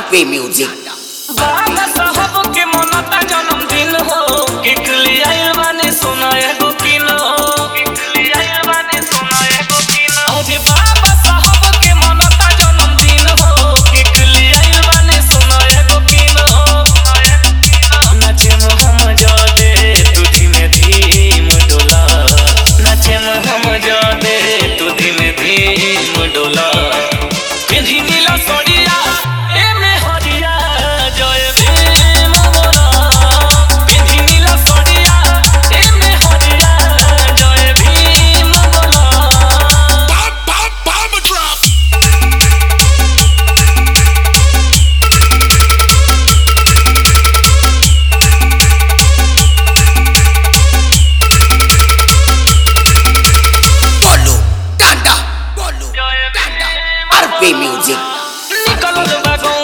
RP Music। बाबा साहब के मनता जन्मदिन हो, केक ले आइल बानी सोना एगो किलो, केक ले आइल बानी सोना एगो किलो। अरे बाबा साहब के मनता जन्मदिन हो, केक ले आइल बानी सोना एगो किलो। नाचे हम जादे तू धीमे धीम डोला, नाचे हम जादे तू धीमे धीम डोला। पेंधी नीला सोडिया एमे हरिया जय भीम बोला, पेंधी नीला सोडिया एमे हरिया जय भीम बोला। Bomb drop. Bolo Tanda RP Music। निकलल बा